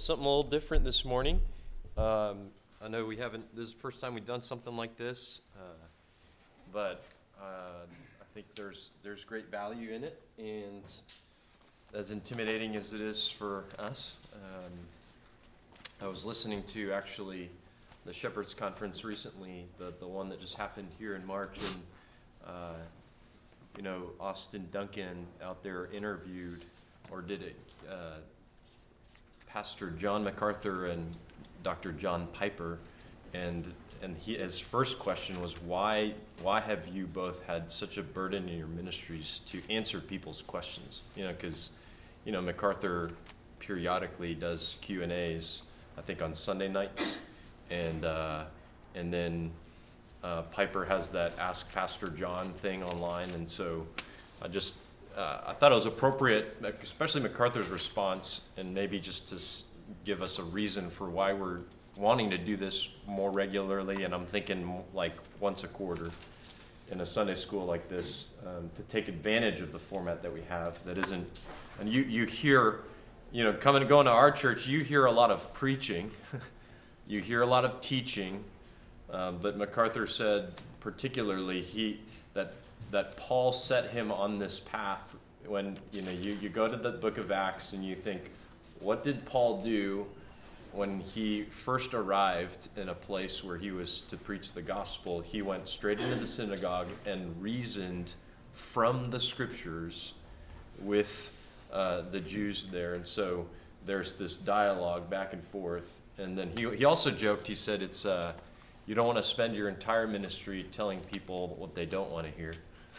something a little different this morning. I know this is the first time we've done something like this, but I think there's great value in it, and as intimidating as it is for us, I was listening to actually the Shepherd's Conference recently, the one that just happened here in March, and Austin Duncan out there interviewed, or did it, Pastor John MacArthur and Dr. John Piper, and his first question was, why have you both had such a burden in your ministries to answer people's questions? Because MacArthur periodically does Q&As, I think on Sunday nights, and then Piper has that Ask Pastor John thing online, and so I thought it was appropriate, especially MacArthur's response, and maybe just to give us a reason for why we're wanting to do this more regularly, and I'm thinking like once a quarter in a Sunday school like this, to take advantage of the format that we have that isn't, and you hear, coming and going to our church, you hear a lot of preaching, you hear a lot of teaching, but MacArthur said particularly that Paul set him on this path. When you go to the book of Acts and you think, what did Paul do when he first arrived in a place where he was to preach the gospel? He went straight into the synagogue and reasoned from the scriptures with the Jews there, and so there's this dialogue back and forth. And then he also joked, he said, it's you don't want to spend your entire ministry telling people what they don't want to hear.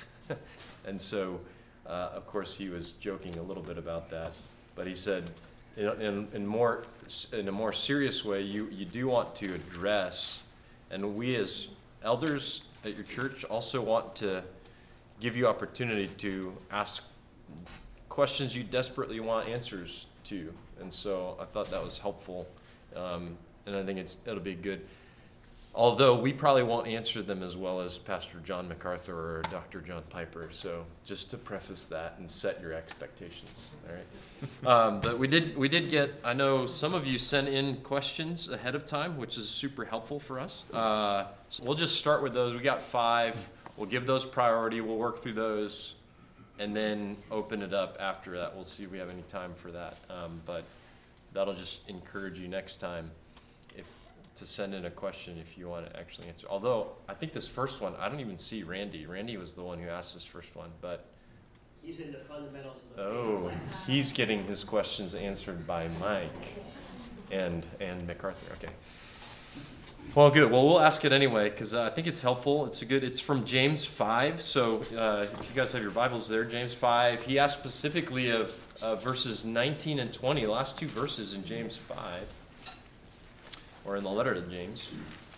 And so, of course, he was joking a little bit about that. But he said, in a more serious way, you do want to address, and we as elders at your church also want to give you opportunity to ask questions you desperately want answers to. And so I thought that was helpful, and I think it'll be good. Although we probably won't answer them as well as Pastor John MacArthur or Dr. John Piper, so just to preface that and set your expectations, all right? But we did get, I know some of you sent in questions ahead of time, which is super helpful for us. So we'll just start with those. We got 5. We'll give those priority. We'll work through those, and then open it up after that. We'll see if we have any time for that. But that'll just encourage you next time to send in a question if you want to actually answer. Although, I think this first one, I don't even see Randy. Randy was the one who asked this first one, but... He's in the fundamentals of the faith. Oh, he's getting his questions answered by Mike and MacArthur. Okay. Well, good. Well, we'll ask it anyway, because I think it's helpful. It's from James 5. So if you guys have your Bibles there, James 5. He asked specifically of verses 19 and 20, the last 2 verses in James 5. Or in the letter to James.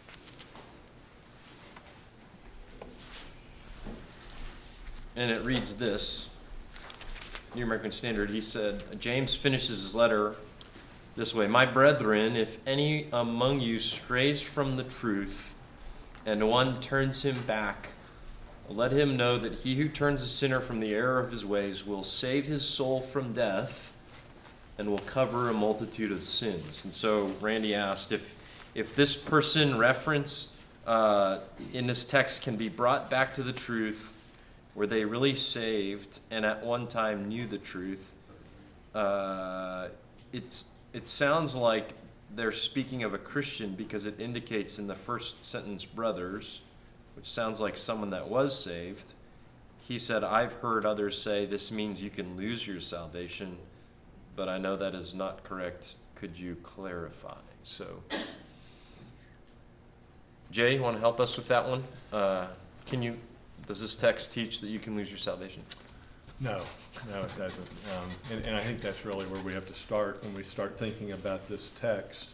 And it reads this. New American Standard, he said, James finishes his letter this way: My brethren, if any among you strays from the truth, and one turns him back, let him know that he who turns a sinner from the error of his ways will save his soul from death and will cover a multitude of sins. And so Randy asked if this person referenced in this text can be brought back to the truth, were they really saved and at one time knew the truth? It sounds like they're speaking of a Christian because it indicates in the first sentence, brothers, which sounds like someone that was saved. He said, I've heard others say this means you can lose your salvation, but I know that is not correct. Could you clarify? So... Jay, you want to help us with that one? Does this text teach that you can lose your salvation? No, it doesn't. And I think that's really where we have to start when we start thinking about this text.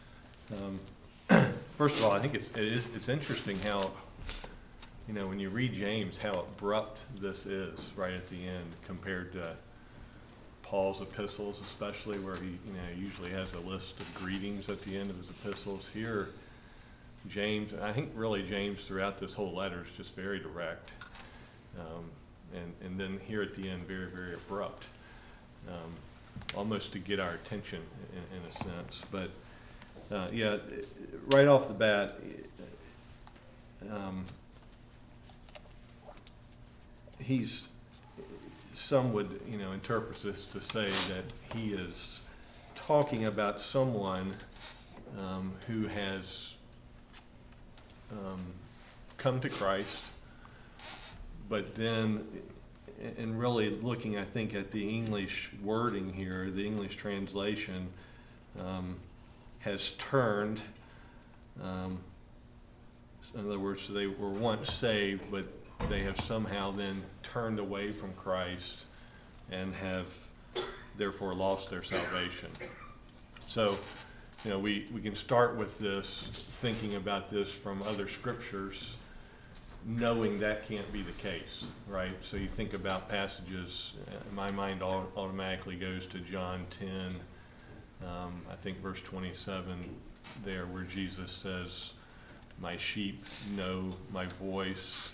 First of all, I think it's interesting how, when you read James, how abrupt this is right at the end compared to Paul's epistles, especially where he usually has a list of greetings at the end of his epistles. Here, James, I think really James throughout this whole letter is just very direct, and then here at the end, very, very abrupt. almost to get our attention in a sense. But yeah, right off the bat, some would, interpret this to say that he is talking about someone who has come to Christ, but then, and really looking, I think, at the English wording here, the English translation has turned. In other words, they were once saved, but they have somehow then turned away from Christ and have therefore lost their salvation. So, we can start with this, thinking about this from other scriptures, knowing that can't be the case, right? So you think about passages, my mind automatically goes to John 10, I think verse 27 there, where Jesus says, "My sheep know my voice,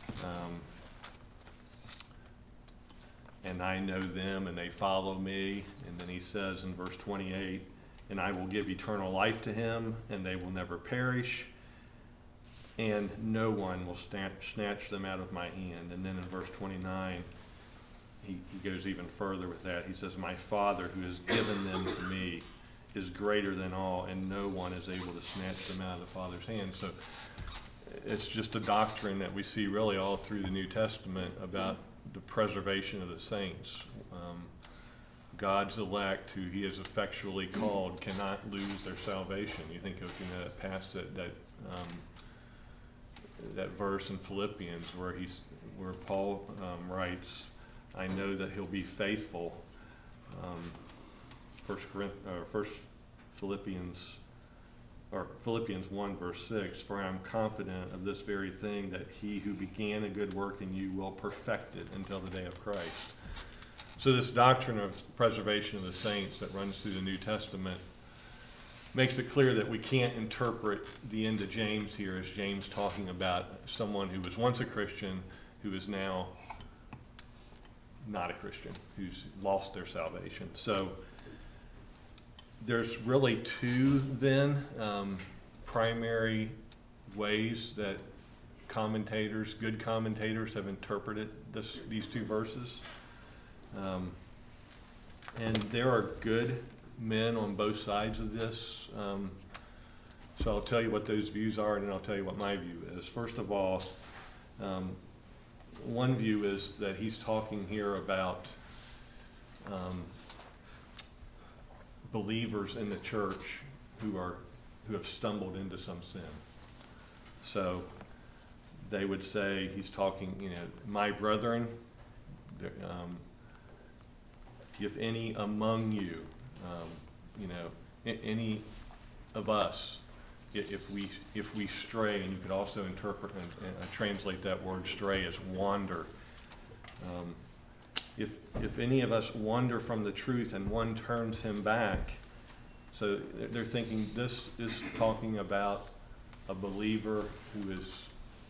and I know them, and they follow me." And then he says in verse 28, "And I will give eternal life to him, and they will never perish, and no one will snatch them out of my hand." And then in verse 29, he goes even further with that. He says, "My Father who has given them to me is greater than all, and no one is able to snatch them out of the Father's hand." So it's just a doctrine that we see really all through the New Testament about the preservation of the saints. God's elect, who he has effectually called, cannot lose their salvation. You think of that passage, that verse in Philippians where Paul writes, "I know that he'll be faithful." Philippians 1 verse 6, "For I am confident of this very thing, that he who began a good work in you will perfect it until the day of Christ." So this doctrine of preservation of the saints that runs through the New Testament makes it clear that we can't interpret the end of James here as James talking about someone who was once a Christian who is now not a Christian, who's lost their salvation. So there's really two then primary ways that good commentators have interpreted these two verses. And there are good men on both sides of this. So I'll tell you what those views are, and then I'll tell you what my view is. First of all, one view is that he's talking here about believers in the church who have stumbled into some sin. So they would say he's talking, "My brethren, if any among you, any of us, if we stray," and you could also interpret and translate that word stray as wander. If any of us wander from the truth and one turns him back, so they're thinking this is talking about a believer who is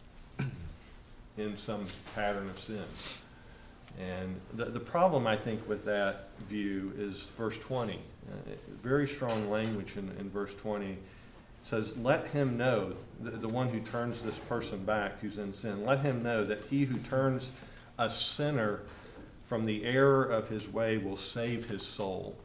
in some pattern of sin. And the problem, I think, with that view is verse 20. Very strong language in verse 20. Says, "Let him know," the one who turns this person back who's in sin, "let him know that he who turns a sinner from the error of his way will save his soul."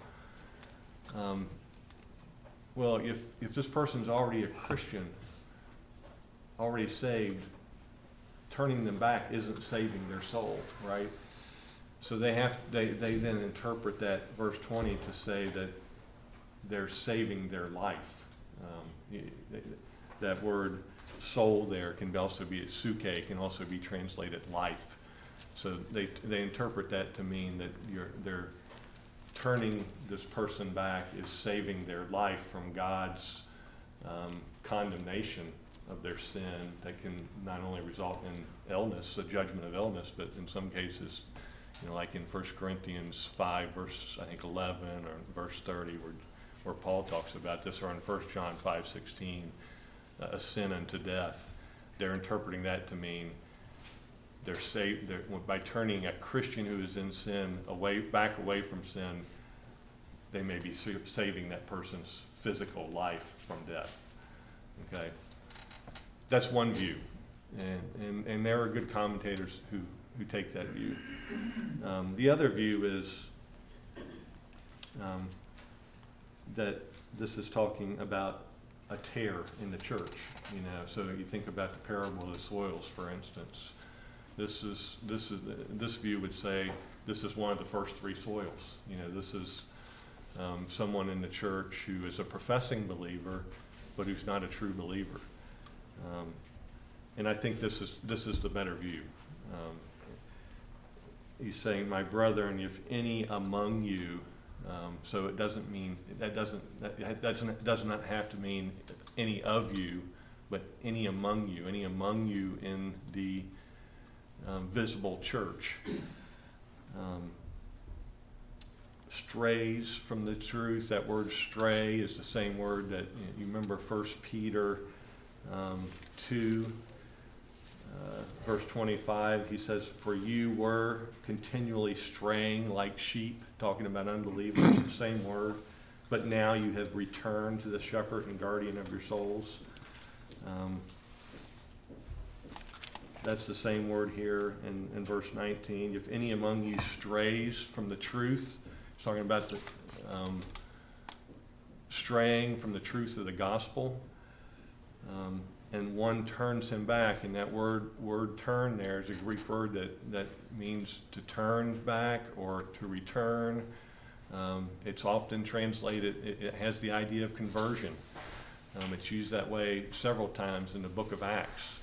Well, if this person's already a Christian, already saved, turning them back isn't saving their soul, right? So they then interpret that verse 20 to say that they're saving their life. That word soul there can also be suke, can also be translated life. So they interpret that to mean that they're turning this person back is saving their life from God's condemnation of their sin that can not only result in illness, a judgment of illness, but in some cases, like in 1 Corinthians 5, verse, I think, 11, or verse 30, where Paul talks about this, or in 1 John 5:16, a sin unto death. They're interpreting that to mean they're saved by turning a Christian who is in sin back away from sin. they may be saving that person's physical life from death. Okay, that's one view, and there are good commentators who take that view. The other view is that this is talking about a tear in the church. So you think about the parable of the soils, for instance. This view would say this is one of the first three soils. This is someone in the church who is a professing believer, but who's not a true believer. And I think this is the better view. He's saying, my brethren, if any among you, so it doesn't mean, that does not have to mean any of you, but any among you in the visible church. Strays from the truth. That word stray is the same word that you remember 1 Peter 2, verse 25. He says, for you were continually straying like sheep, talking about unbelievers, the same word, but now you have returned to the shepherd and guardian of your souls. That's the same word here in verse 19. If any among you strays from the truth, it's talking about the straying from the truth of the gospel, and one turns him back, and that word turn there is a Greek word that means to turn back or to return. It's often translated, it has the idea of conversion. It's used that way several times in the book of Acts.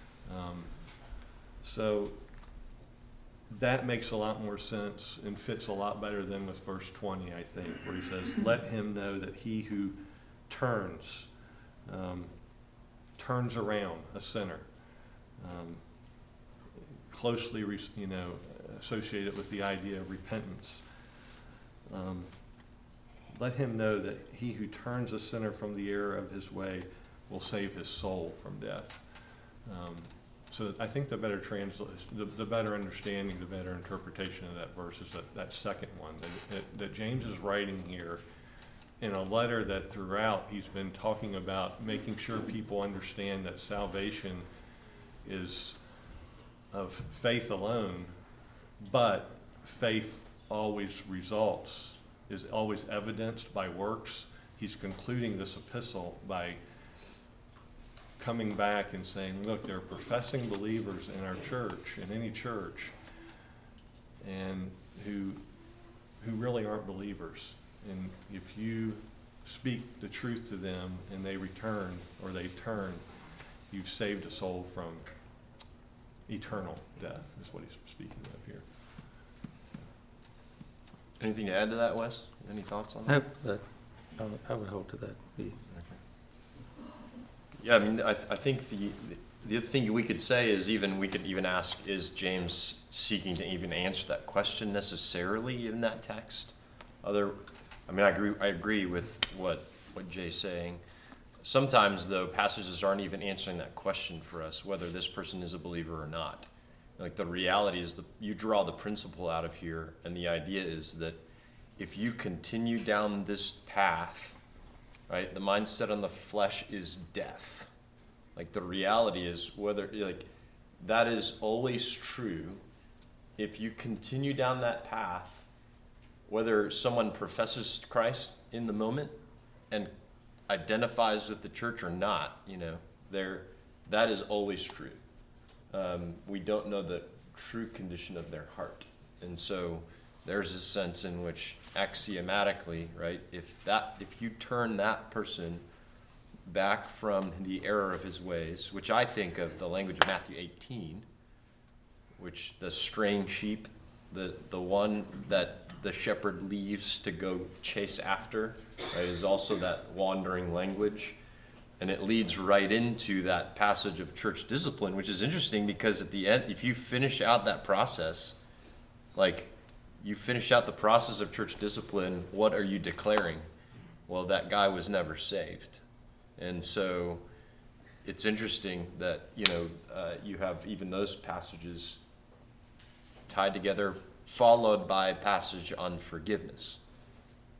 So that makes a lot more sense and fits a lot better than with verse 20, I think, where he says, let him know that he who turns around a sinner, closely associated with the idea of repentance. Let him know that he who turns a sinner from the error of his way will save his soul from death. So I think the better the better understanding, the better interpretation of that verse is that second one, that James is writing here in a letter that throughout he's been talking about making sure people understand that salvation is of faith alone, but faith always is always evidenced by works. He's concluding this epistle by coming back and saying, look, there are professing believers in our church, in any church, and who really aren't believers. And if you speak the truth to them and they return or they turn, you've saved a soul from eternal death, is what he's speaking of here. Anything to add to that, Wes? Any thoughts on that? I would hold to that view. Yeah, I mean, I think the other thing we could say is we could even ask, is James seeking to even answer that question necessarily in that text? I agree with what Jay's saying. Sometimes, though, passages aren't even answering that question for us, whether this person is a believer or not. Like, the reality is you draw the principle out of here, and the idea is that if you continue down this path, right, the mindset on the flesh is death. Like, the reality is that is always true. If you continue down that path, whether someone professes Christ in the moment and identifies with the church or not, that is always true. We don't know the true condition of their heart. And so there's a sense in which axiomatically, right, if you turn that person back from the error of his ways, which I think of the language of Matthew 18, which the straying sheep, the one that the shepherd leaves to go chase after, right, is also that wandering language. And it leads right into that passage of church discipline, which is interesting because at the end, if you finish out that process, you finish out the process of church discipline, what are you declaring? Well, that guy was never saved. And so it's interesting that, you have even those passages tied together, followed by a passage on forgiveness.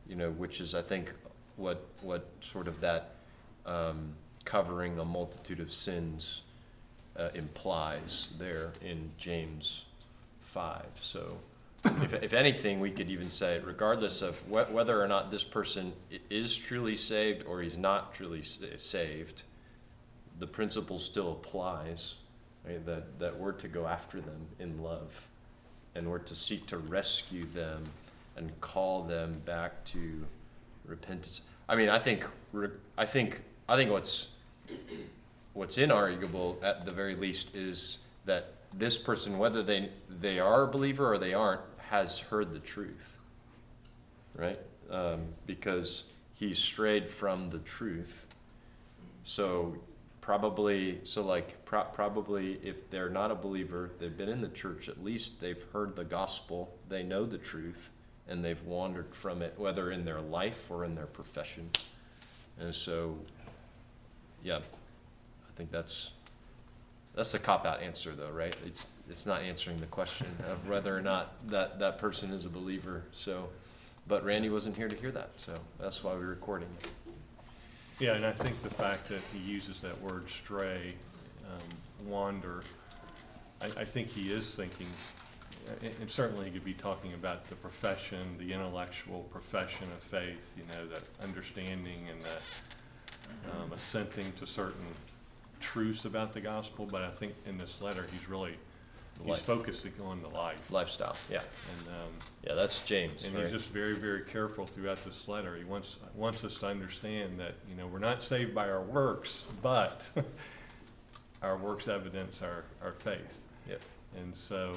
which is, I think, what sort of that covering a multitude of sins implies there in James 5. So if anything, we could even say, regardless of whether or not this person is truly saved or he's not truly saved, the principle still applies, right? That we're to go after them in love, and we're to seek to rescue them and call them back to repentance. I mean, I think what's inarguable at the very least is that this person, whether they are a believer or they aren't, has heard the truth, right? Because he strayed from the truth. So probably if they're not a believer, they've been in the church, at least they've heard the gospel, they know the truth, and they've wandered from it, whether in their life or in their profession. And so, yeah, I think that's the cop-out answer, though, right? It's not answering the question of whether or not that person is a believer. So, but Randy wasn't here to hear that, so that's why we're recording it. Yeah, and I think the fact that he uses that word stray, wander, I think he is thinking, and certainly he could be talking about the profession, the intellectual profession of faith, that understanding and that assenting to certain truths about the gospel. But I think in this letter he's focusing on the Lifestyle, yeah. And yeah, that's James. and right? he's just very, very careful throughout this letter. He wants us to understand that we're not saved by our works, but our works evidence our faith. Yep. And so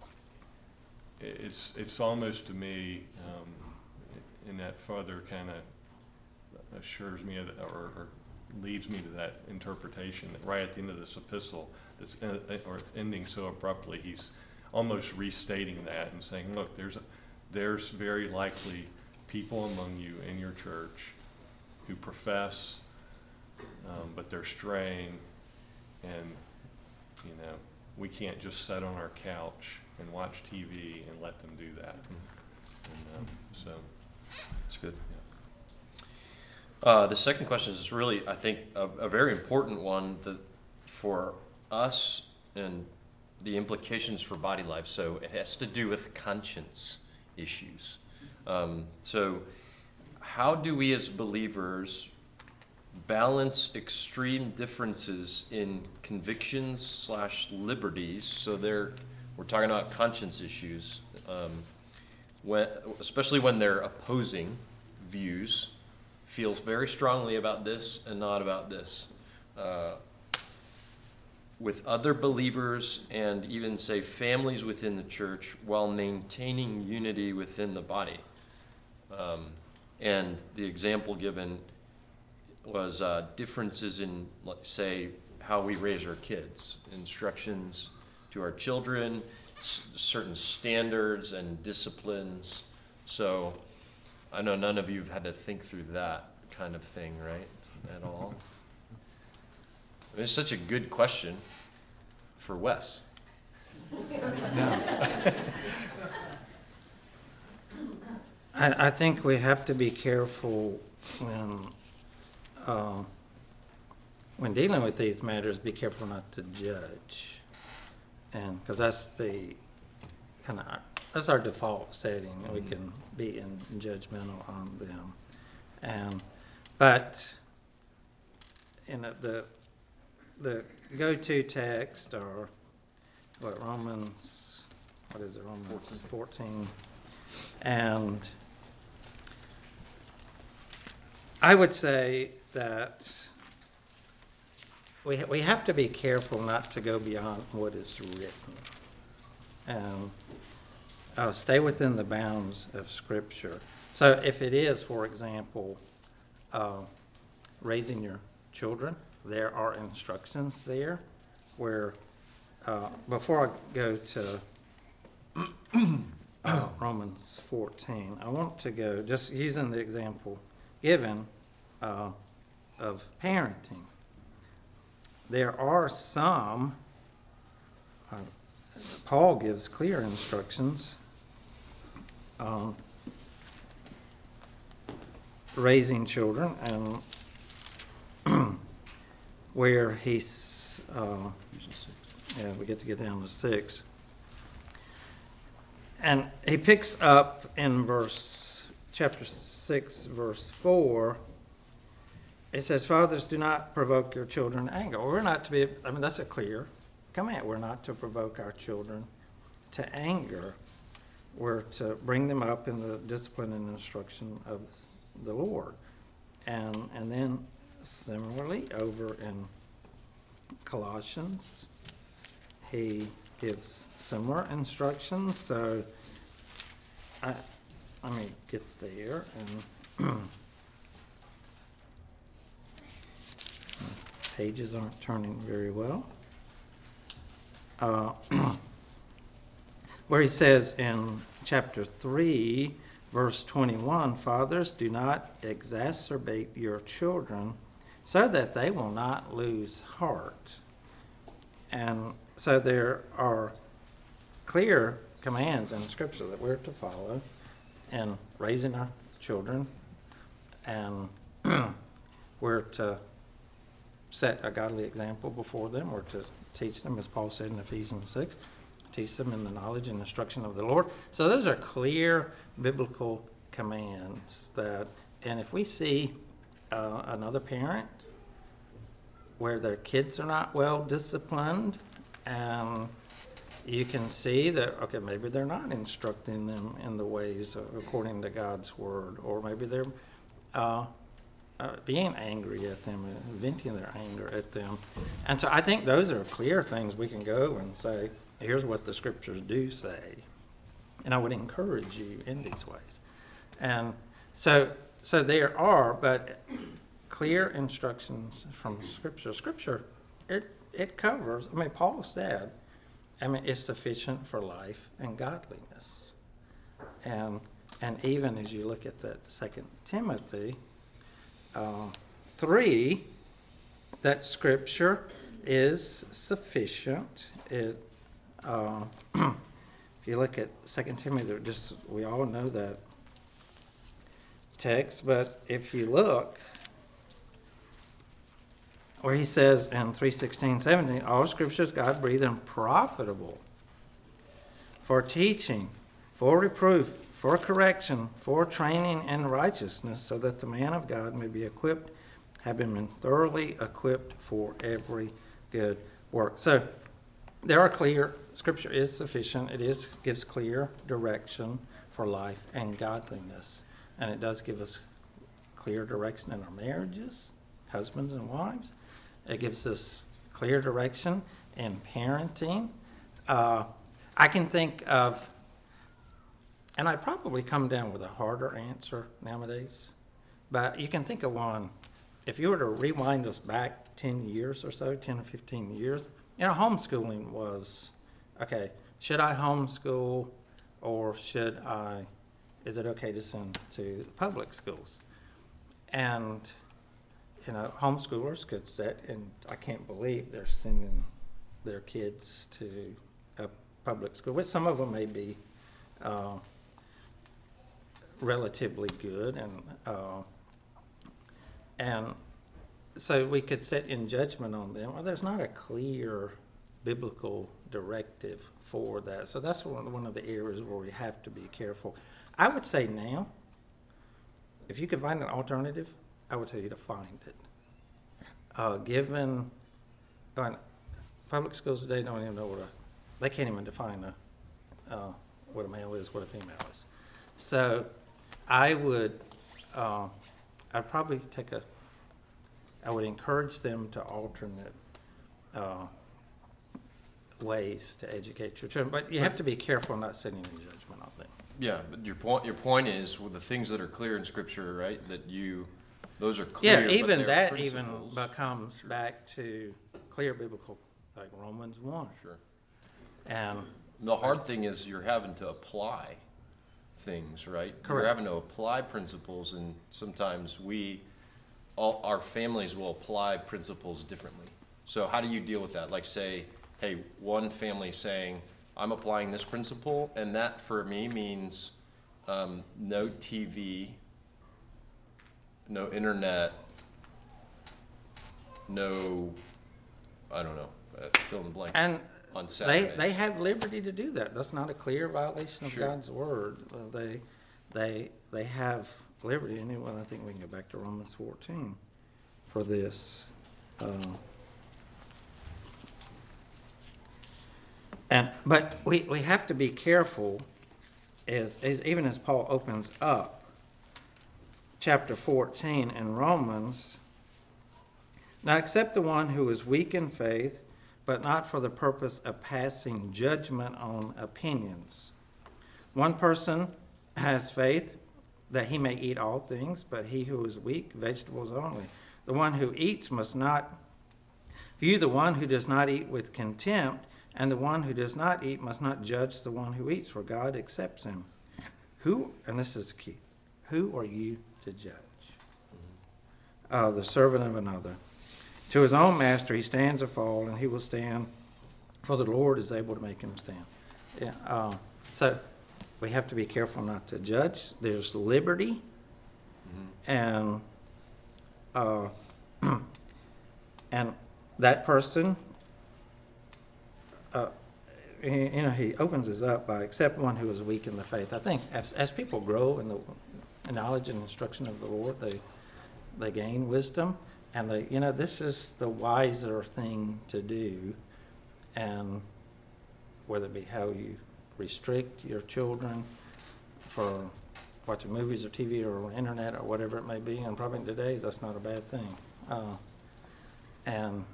it's almost to me, in that further kind of assures me or leads me to that interpretation that right at the end of this epistle, or ending so abruptly, he's almost restating that and saying, look, there's very likely people among you in your church who profess, but they're straying, and we can't just sit on our couch and watch TV and let them do that. And so That's good. yeah. The second question is really, I think, a very important one for us and the implications for body life. So it has to do with conscience issues. So how do we as believers balance extreme differences in convictions / liberties? So we're talking about conscience issues, especially when they're opposing views, feels very strongly about this and not about this, with other believers and even, say, families within the church, while maintaining unity within the body. And the example given was differences in, say, how we raise our kids, instructions to our children, certain standards and disciplines. So I know none of you have had to think through that kind of thing, right, at all? It's such a good question for Wes. I think we have to be careful when dealing with these matters, be careful not to judge. And because that's that's our default setting. We can be judgmental on them. But the go-to text, or Romans 14. And I would say that we have to be careful not to go beyond what is written, and stay within the bounds of Scripture. So if it is, for example, raising your children, there are instructions there where, before I go to Romans 14, I want to go, just using the example given of parenting. There are some, Paul gives clear instructions raising children, and where he's, yeah, we get to get down to 6. And he picks up in chapter 6, verse 4. It says, fathers, do not provoke your children to anger. We're not to be, that's a clear command. We're not to provoke our children to anger. We're to bring them up in the discipline and instruction of the Lord. And then similarly, over in Colossians, he gives similar instructions. So let me get there. And pages aren't turning very well. Where he says in chapter 3, verse 21, fathers, do not exacerbate your children so that they will not lose heart. And so there are clear commands in Scripture that we're to follow in raising our children, and we're to set a godly example before them. We're to teach them, as Paul said in Ephesians 6, teach them in the knowledge and instruction of the Lord. So those are clear biblical commands and if we see another parent where their kids are not well disciplined, and you can see that, okay, maybe they're not instructing them in the ways according to God's word, or maybe they're being angry at them and venting their anger at them. And so I think those are clear things we can go and say, here's what the Scriptures do say. And I would encourage you in these ways. And so there are, but clear instructions from Scripture. Scripture, it covers, Paul said, it's sufficient for life and godliness. And even as you look at that 2 Timothy 3, that Scripture is sufficient. If you look at 2 Timothy, we all know that text, but if you look where he says in 3:16, 17, all Scriptures God breathed and profitable for teaching, for reproof, for correction, for training in righteousness, so that the man of God may be equipped, having been thoroughly equipped for every good work. So there are clear, Scripture is sufficient. It gives clear direction for life and godliness. And it does give us clear direction in our marriages, husbands and wives. It gives us clear direction in parenting. I can think of, and I probably come down with a harder answer nowadays, but you can think of one. If you were to rewind us back 10 years or so, 10 or 15 years, homeschooling was, okay, should I homeschool or is it okay to send to public schools? And, homeschoolers could sit, and I can't believe they're sending their kids to a public school, which some of them may be relatively good, and so we could sit in judgment on them. Well, there's not a clear biblical directive for that. So that's one of the areas where we have to be careful. I would say now, if you could find an alternative, I would tell you to find it. Public schools today don't even know they can't even define what a male is, what a female is. So I would encourage them to alternate ways to educate your children, but you have to be careful not sitting in judgment on them. Yeah, but your point is, well, the things that are clear in Scripture, right? Those are clear. Yeah, even but that principles. becomes back to clear biblical, like Romans 1. Sure. And The hard thing is you're having to apply things, right? Correct. You're having to apply principles, and sometimes our families will apply principles differently. So how do you deal with that? Like, say, hey, one family saying, I'm applying this principle, and that for me means no TV no internet, no, I don't know, fill in the blank, And on Saturdays. they have liberty to do that. That's not a clear violation of Sure. God's word. They have liberty. And well, I think we can go back to Romans 14 for this. But we have to be careful, as even as Paul opens up chapter 14 in Romans. Now accept the one who is weak in faith, but not for the purpose of passing judgment on opinions. One person has faith that he may eat all things, but he who is weak, vegetables only. The one who eats must not view the one who does not eat with contempt, and the one who does not eat must not judge the one who eats, for God accepts him. Who, and this is key, who are you to judge? The servant of another. To his own master he stands or falls, and he will stand, for the Lord is able to make him stand. Yeah, so we have to be careful not to judge. There's liberty, and and that person, he opens this up by except one who is weak in the faith. I think as people grow in the knowledge and instruction of the Lord, they gain wisdom. And this is the wiser thing to do, and whether it be how you restrict your children for watching movies or TV or internet or whatever it may be, and probably today that's not a bad thing. And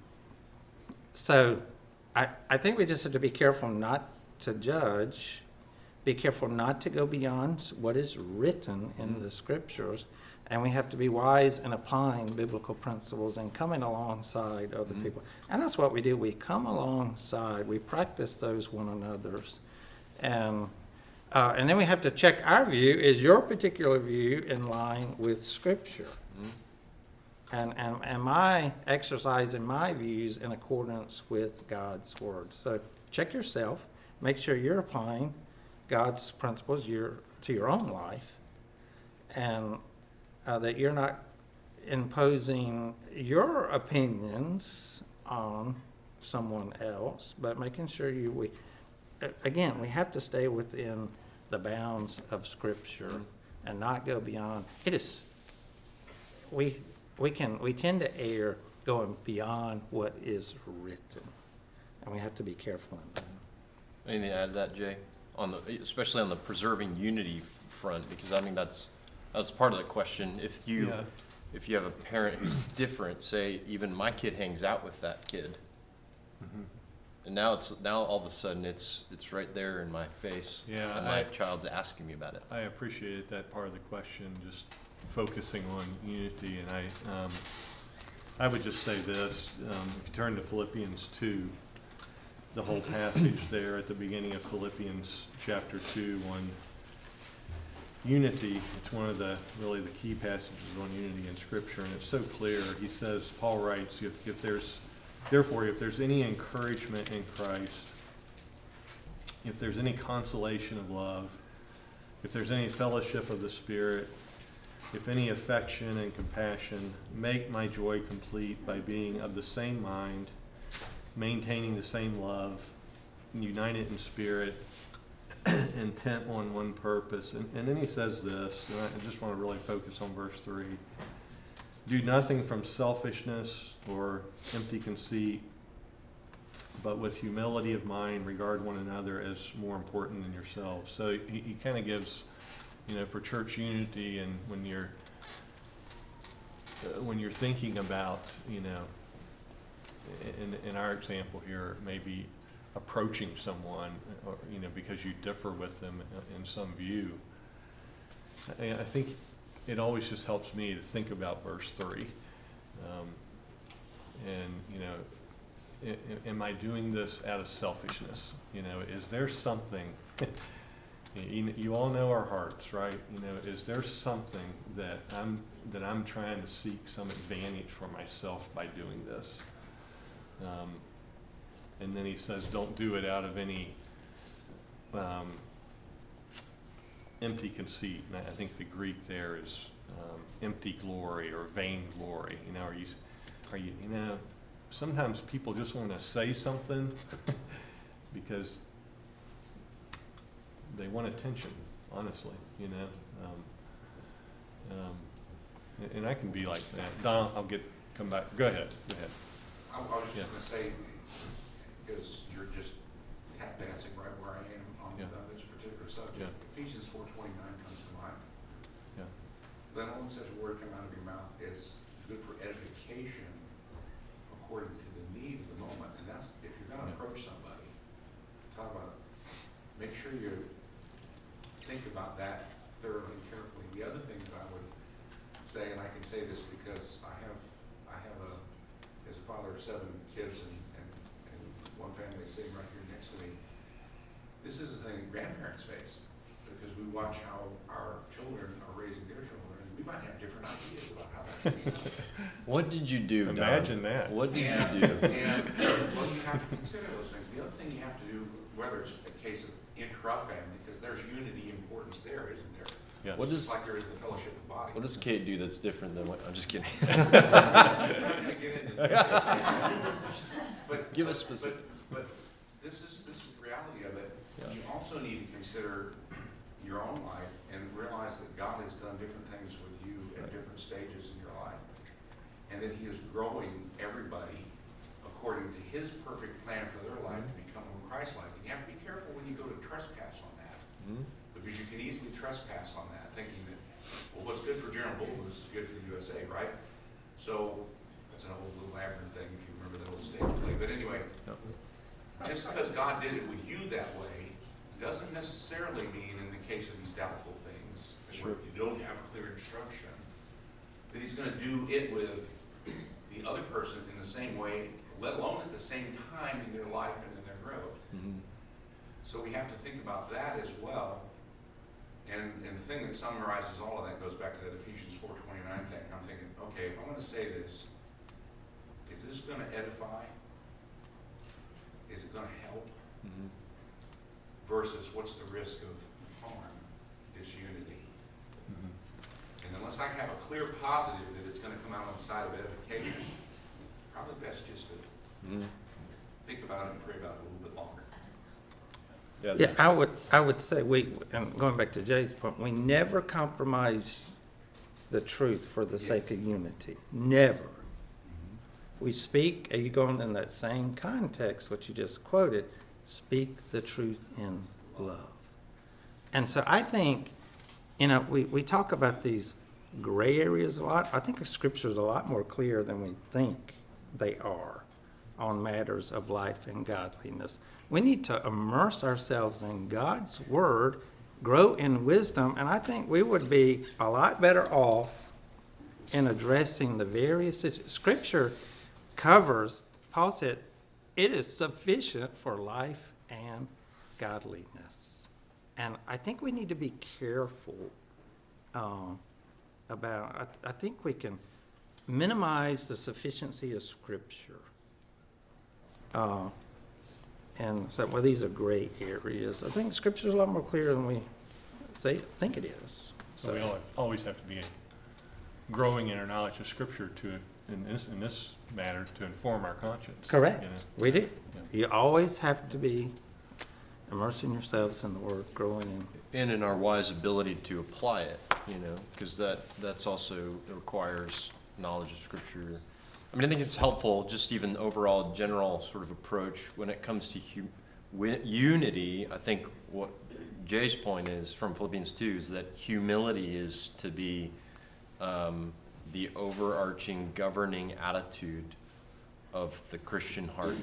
so I think we just have to be careful not to judge, be careful not to go beyond what is written in the scriptures. And we have to be wise in applying biblical principles and coming alongside other people. And that's what we do. We come alongside. We practice those one another's. And then we have to check our view. Is your particular view in line with Scripture? And am I exercising my views in accordance with God's Word? So check yourself. Make sure you're applying God's principles to your own life. And that you're not imposing your opinions on someone else, but making sure we have to stay within the bounds of Scripture and not go beyond. It is, we tend to err going beyond what is written, and we have to be careful in that. Anything to add to that, Jay? Especially on the preserving unity front, because I think that's part of the question. If you have a parent who's different, say even my kid hangs out with that kid, and now all of a sudden it's right there in my face, and my child's asking me about it. I appreciated that part of the question, just focusing on unity, and I would just say this: if you turn to Philippians 2, the whole passage there at the beginning of Philippians chapter 2 on unity, it's one of the key passages on unity in Scripture, and it's so clear. He says, Paul writes, therefore, if there's any encouragement in Christ, if there's any consolation of love, if there's any fellowship of the Spirit, if any affection and compassion, make my joy complete by being of the same mind, maintaining the same love, united in spirit, intent on one purpose. And then he says this, and I just want to really focus on verse 3. Do nothing from selfishness or empty conceit, but with humility of mind regard one another as more important than yourselves. So he kind of gives, for church unity, and when you're thinking about, in our example here, maybe approaching someone, or, because you differ with them in some view. I think it always just helps me to think about verse 3. Am I doing this out of selfishness? Is there something, you all know our hearts, right? Is there something that I'm trying to seek some advantage for myself by doing this? And then he says, don't do it out of any empty conceit. And I think the Greek there is empty glory or vain glory. You know, you know, sometimes people just want to say something because they want attention, honestly, you know. And I can be like that. Don, come back. Go ahead. I was just going to say, because you're just tap dancing right where I am on this particular subject. Yeah. Ephesians 4:29 comes to mind. Yeah. Let only such a word come out of your mouth is good for edification according to the need of the moment. And that's, if you're going to approach somebody, talk about it, make sure you think about that thoroughly, carefully. The other thing that I would say, and I can say this because I have as a father of 7 kids and one family sitting right here next to me, this is a thing that grandparents face because we watch how our children are raising their children. We might have different ideas about how that should be done. What did you do, Don? Imagine that. What did you do? And well, you have to consider those things. The other thing you have to do, whether it's a case of intra-family, because there's unity importance there, isn't there? Yes. What does Just like there is the fellowship of the body. What does Kate do that's different than what? I'm just kidding. I'm not gonna get into details. Give us specifics. But this is the reality of it. Yeah. You also need to consider your own life and realize that God has done different things with you at different stages in your life, and that He is growing everybody according to His perfect plan for their life to become more Christ-like. And you have to be careful when you go to trespass on that. Mhm. Because you can easily trespass on that, thinking that, well, what's good for General Bullmoose is good for the USA, right? So that's an old little labyrinth thing, if you remember that old stage play. But anyway, just because God did it with you that way doesn't necessarily mean, in the case of these doubtful things, where you don't have clear instruction, that He's going to do it with the other person in the same way, let alone at the same time in their life and in their growth. Mhm. So we have to think about that as well. And the thing that summarizes all of that goes back to that Ephesians 4:29 thing. I'm thinking, okay, if I'm going to say this, is this going to edify? Is it going to help? Mhm. Versus what's the risk of harm, disunity? Mhm. And unless I have a clear positive that it's going to come out on the side of edification, probably best just to Mhm. think about it and pray about it a little bit longer. Yeah, I would say and going back to Jay's point, we never compromise the truth for the sake of unity. Never. We speak, are you going in that same context, what you just quoted, speak the truth in love. And so I think, we talk about these gray areas a lot. I think the Scripture is a lot more clear than we think they are on matters of life and godliness. We need to immerse ourselves in God's Word, grow in wisdom, and I think we would be a lot better off in addressing the various situations. Scripture covers, Paul said, it is sufficient for life and godliness. And I think we need to be careful about, I think we can minimize the sufficiency of Scripture. And so, well, these are gray areas. I think Scripture is a lot more clear than we think it is. So we always have to be growing in our knowledge of Scripture in this matter to inform our conscience. Correct. You know? We do. Yeah. You always have to be immersing yourselves in the Word, growing in. And in our wise ability to apply it, because that's also requires knowledge of Scripture. I mean, I think it's helpful, just even overall general sort of approach when it comes to unity. I think what Jay's point is from Philippians 2 is that humility is to be the overarching governing attitude of the Christian heart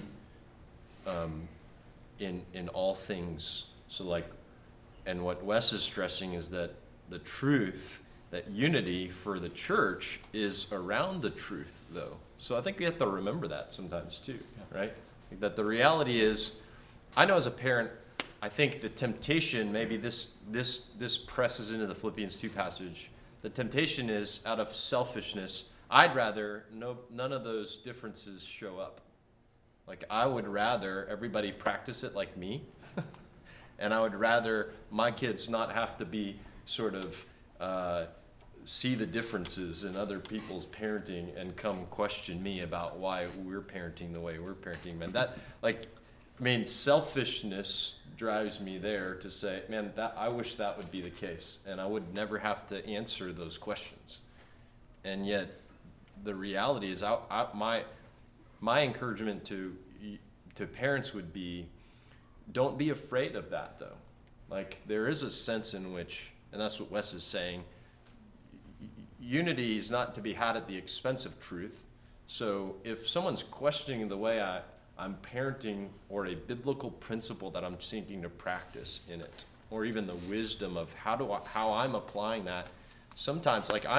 in all things. So and what Wes is stressing is that the truth, that unity for the church is around the truth, though. So I think we have to remember that sometimes too, right? That the reality is, I know as a parent, I think the temptation, maybe this presses into the Philippians 2 passage. The temptation is out of selfishness. I'd rather none of those differences show up. I would rather everybody practice it like me, and I would rather my kids not have to be sort of see the differences in other people's parenting and come question me about why we're parenting the way we're parenting. Man, that, like, I mean, selfishness drives me there to say, man, that I wish that would be the case, and I would never have to answer those questions. And yet, the reality is, my encouragement to parents would be, don't be afraid of that, though. Like, there is a sense in which, and that's what Wes is saying, unity is not to be had at the expense of truth. So if someone's questioning the way I'm parenting, or a biblical principle that I'm seeking to practice in it, or even the wisdom of how I'm applying that, sometimes, like,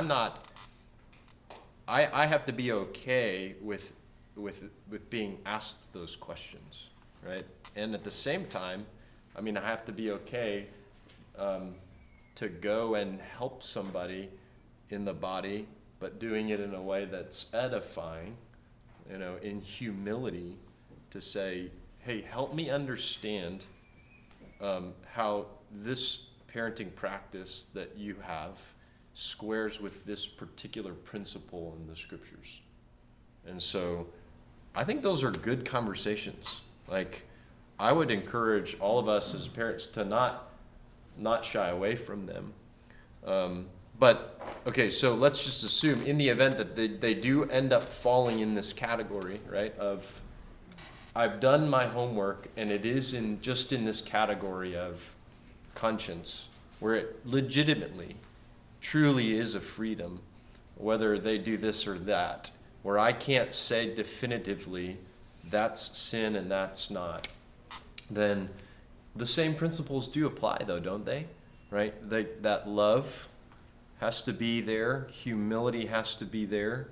I have to be okay with being asked those questions, right? And at the same time, I mean, I have to be okay to go and help somebody in the body, but doing it in a way that's edifying, in humility, to say, hey, help me understand how this parenting practice that you have squares with this particular principle in the scriptures. And so I think those are good conversations. Like, I would encourage all of us as parents to not shy away from them. But, okay, so let's just assume in the event that they do end up falling in this category, right, of I've done my homework and it is just in this category of conscience, where it legitimately, truly is a freedom, whether they do this or that, where I can't say definitively that's sin and that's not, then the same principles do apply, though, don't they? Right? That love has to be there. Humility has to be there.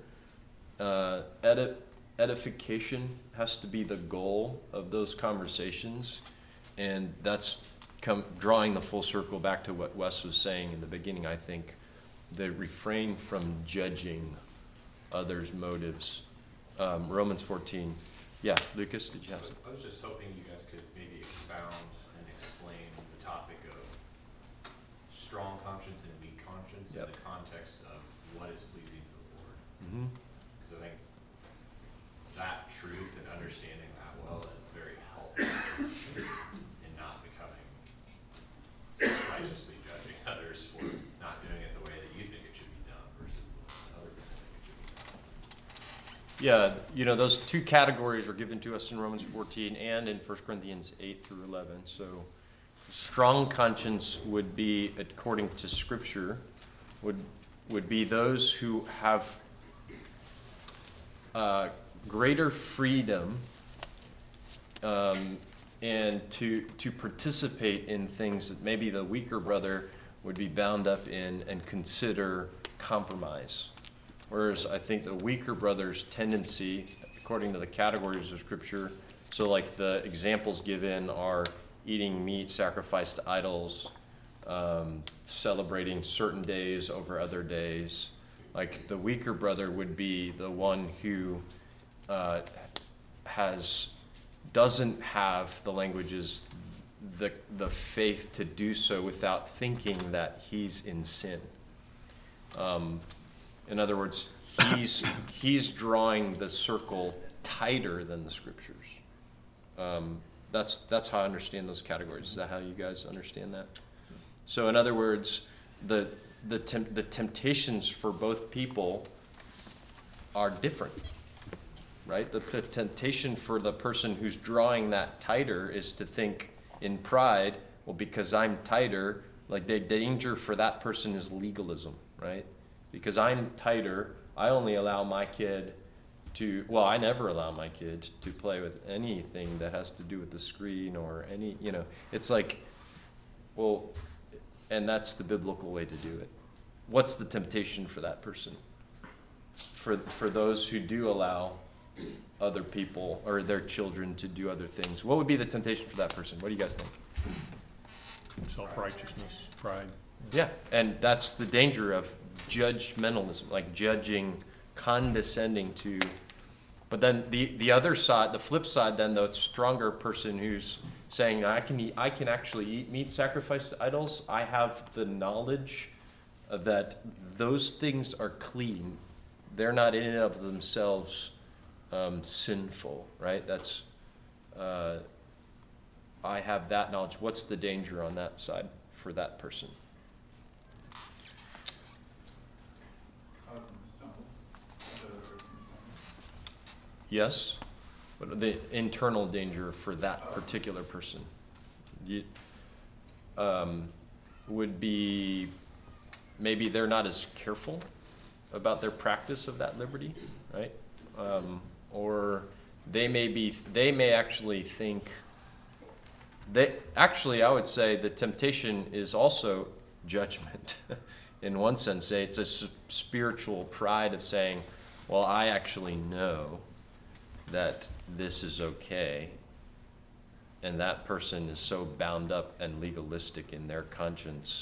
Edification has to be the goal of those conversations. And that's drawing the full circle back to what Wes was saying in the beginning, I think. The refrain from judging others' motives. Romans 14. Yeah, Lucas, did you have something? I was just hoping you guys could maybe expound and explain the topic of strong conscience and weak conscience in the context of what is pleasing to the Lord. Because I think that truth and understanding that well is very helpful in not becoming self-righteously judging others for not doing it the way that you think it should be done versus other people think it should be done. Yeah, those two categories are given to us in Romans 14 and in 1 Corinthians 8 through 11. So strong conscience would be, according to Scripture, would be those who have greater freedom and to participate in things that maybe the weaker brother would be bound up in and consider compromise. Whereas I think the weaker brother's tendency, according to the categories of Scripture, so like the examples given are eating meat sacrificed to idols, celebrating certain days over other days. Like, the weaker brother would be the one who doesn't have the languages, the faith to do so without thinking that he's in sin. In other words, he's drawing the circle tighter than the Scriptures. That's how I understand those categories. Is that how you guys understand that? So in other words, the temptations for both people are different, right? The temptation for the person who's drawing that tighter is to think in pride, well, because I'm tighter, like the danger for that person is legalism, right? Because I'm tighter, I only allow my kid I never allow my kids to play with anything that has to do with the screen or any, it's like, well, and that's the biblical way to do it. What's the temptation for that person? For those who do allow other people or their children to do other things, what would be the temptation for that person? What do you guys think? Self-righteousness, pride. Yeah, and that's the danger of judgmentalism, like judging, condescending to. But then the other side, the flip side, then the stronger person who's saying, I can actually eat meat sacrificed to idols. I have the knowledge that those things are clean. They're not in and of themselves sinful, right? That's, I have that knowledge. What's the danger on that side for that person? Cause them to stumble. Cause other person to stumble. Yes, but the internal danger for that particular person would be maybe they're not as careful about their practice of that liberty, right? Or they may actually think I would say the temptation is also judgment. In one sense, it's a spiritual pride of saying, well, I actually know that this is okay, and that person is so bound up and legalistic in their conscience,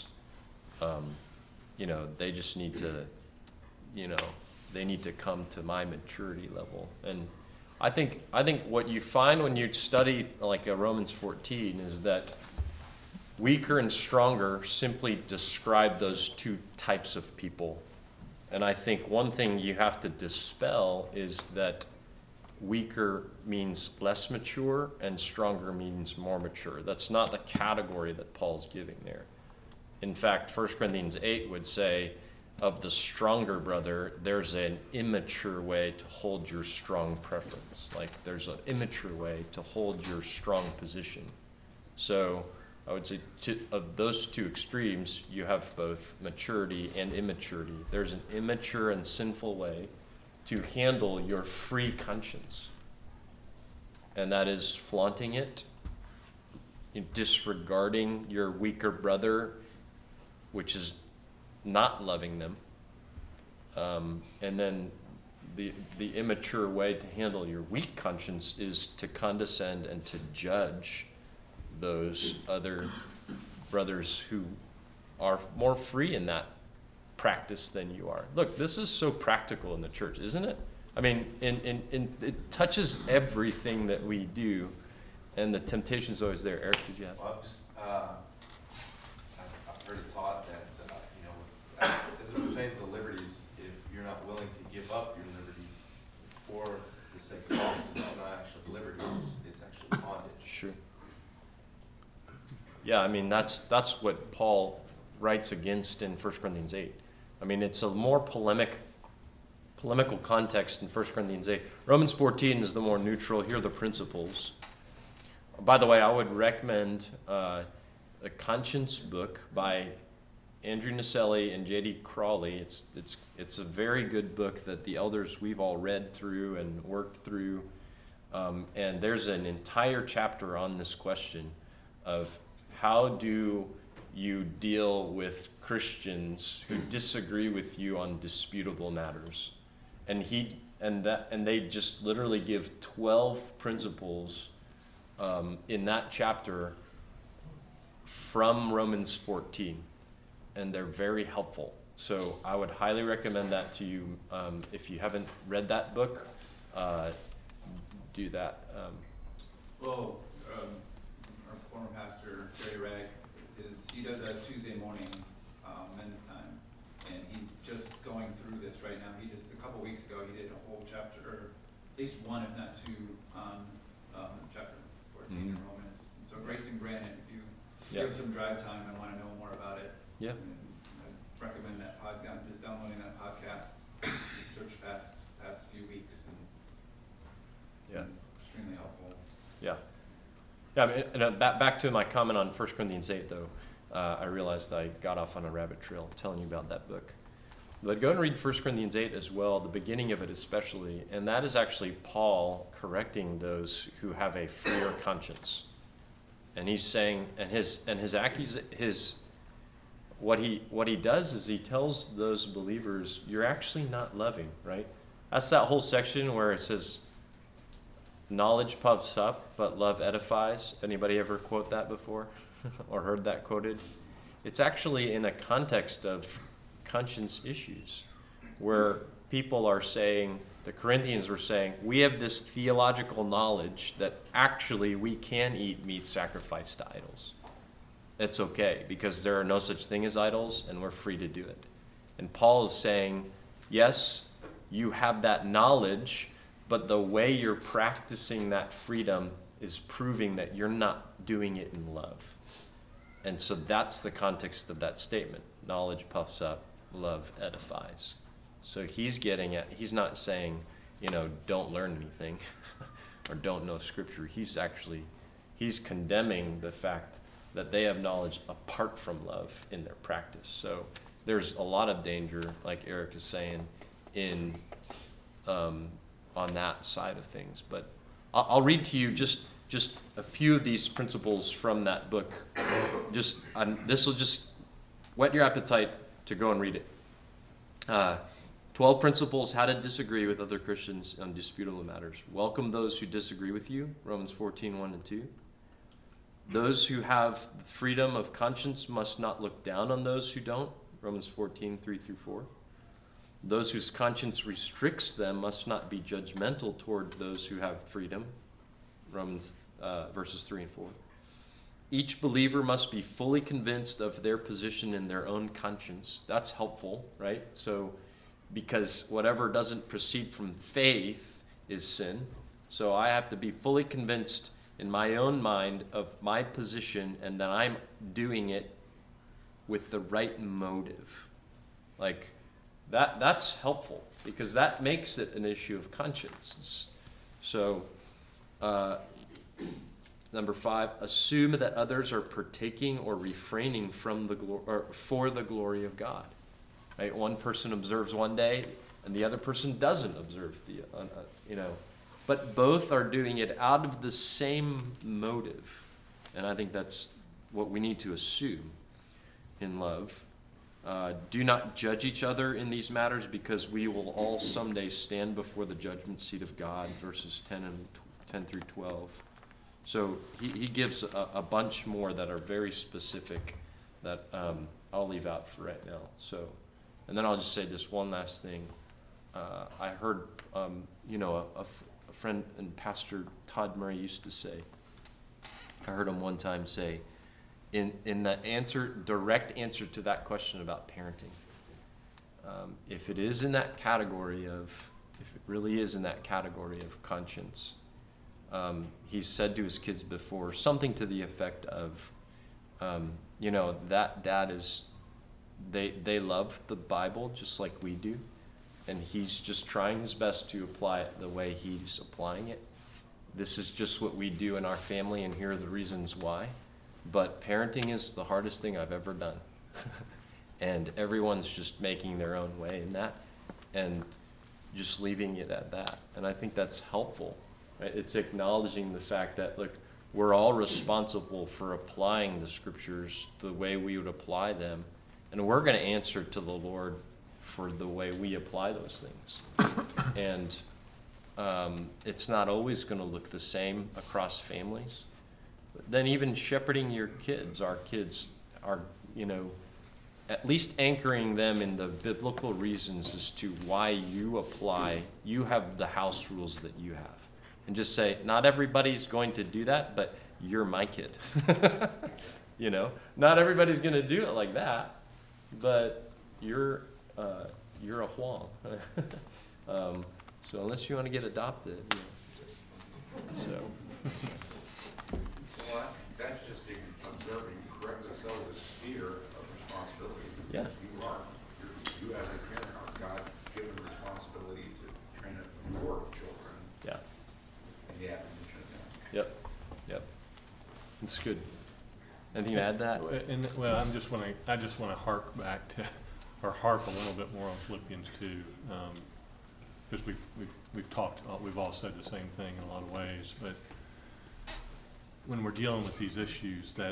they just need to, they need to come to my maturity level. And I think what you find when you study like Romans 14 is that weaker and stronger simply describe those two types of people. And I think one thing you have to dispel is that weaker means less mature and stronger means more mature. That's not the category that Paul's giving there. In fact, 1 Corinthians 8 would say, of the stronger brother, there's an immature way to hold your strong preference. Like there's an immature way to hold your strong position. So I would say of those two extremes, you have both maturity and immaturity. There's an immature and sinful way to handle your free conscience. And that is flaunting it, disregarding your weaker brother, which is not loving them. And then the immature way to handle your weak conscience is to condescend and to judge those other brothers who are more free in that practice than you are. Look, this is so practical in the church, isn't it? I mean, it touches everything that we do, and the temptation is always there. Eric, did you have? Well, I've heard it taught that, as it pertains to liberties, if you're not willing to give up your liberties for the sake of God, it's not actually liberty, it's actually bondage. Sure. Yeah, I mean, that's what Paul writes against in 1 Corinthians 8. I mean, it's a more polemical context in 1 Corinthians 8. Romans 14 is the more neutral. Here are the principles. By the way, I would recommend a conscience book by Andrew Naselli and J.D. Crawley. It's a very good book that the elders, we've all read through and worked through. And there's an entire chapter on this question of how do you deal with Christians who disagree with you on disputable matters. And they just literally give 12 principles in that chapter from Romans 14. And they're very helpful. So I would highly recommend that to you. If you haven't read that book, do that. Well, our former pastor, Jerry Ragg, he does a Tuesday morning men's time, and he's just going through this right now. A couple weeks ago, he did a whole chapter, or at least one, if not two, on chapter 14 in Romans. So Grace and Granite, if you have some drive time and want to know more about it, I recommend that podcast. Just downloading that podcast, just search past few weeks, and extremely helpful. Yeah, I mean, and back to my comment on 1 Corinthians 8, though. I realized I got off on a rabbit trail telling you about that book. But go and read 1 Corinthians 8 as well, the beginning of it especially, and that is actually Paul correcting those who have a freer conscience. And he's saying, what he does is he tells those believers, you're actually not loving, right? That's that whole section where it says, knowledge puffs up, but love edifies. Anybody ever quote that before or heard that quoted? It's actually in a context of conscience issues where people are saying, the Corinthians were saying, we have this theological knowledge that actually we can eat meat sacrificed to idols. It's okay because there are no such thing as idols and we're free to do it. And Paul is saying, yes, you have that knowledge, but the way you're practicing that freedom is proving that you're not doing it in love. And so that's the context of that statement. Knowledge puffs up, love edifies. So he's not saying, don't learn anything or don't know Scripture. He's condemning the fact that they have knowledge apart from love in their practice. So there's a lot of danger, like Eric is saying, on that side of things. But I'll read to you just a few of these principles from that book. This will just whet your appetite to go and read it. 12 principles how to disagree with other Christians on disputable matters. Welcome those who disagree with you, Romans 14:1 and 2. Those who have freedom of conscience must not look down on those who don't, Romans 14:3 through 4. Those whose conscience restricts them must not be judgmental toward those who have freedom, Romans verses 3 and 4. Each believer must be fully convinced of their position in their own conscience. That's helpful, right? So, because whatever doesn't proceed from faith is sin. So I have to be fully convinced in my own mind of my position and that I'm doing it with the right motive. Like, that's helpful because that makes it an issue of conscience. So, number 5, assume that others are partaking or refraining from for the glory of God. Right? One person observes one day, and the other person doesn't observe but both are doing it out of the same motive, and I think that's what we need to assume in love. Do not judge each other in these matters, because we will all someday stand before the judgment seat of God. Verses 10 through 12. So he gives a bunch more that are very specific that I'll leave out for right now. So, and then I'll just say this one last thing. I heard, a friend and Pastor Todd Murray used to say, I heard him one time say, in the direct answer to that question about parenting, if it really is in that category of conscience, he's said to his kids before something to the effect of, that dad they love the Bible just like we do, and he's just trying his best to apply it the way he's applying it. This is just what we do in our family, and here are the reasons why. But parenting is the hardest thing I've ever done. And everyone's just making their own way in that and just leaving it at that. And I think that's helpful. Right? It's acknowledging the fact that, look, we're all responsible for applying the Scriptures the way we would apply them. And we're going to answer to the Lord for the way we apply those things. And it's not always going to look the same across families. But then even shepherding your kids, our kids are, at least anchoring them in the biblical reasons as to why you have the house rules that you have. And just say, not everybody's going to do that, but you're my kid. Not everybody's going to do it like that, but you're a Huang. So unless you want to get adopted, so. Well, that's just observing correctness of the sphere of responsibility. Yeah. You as a parent are God-given responsibility to train up your children. Yeah. And the admonition of them. Yep. It's good. Anything to add to that? I just want to hark back to, or harp a little bit more on Philippians 2, because we've all said the same thing in a lot of ways, but when we're dealing with these issues, that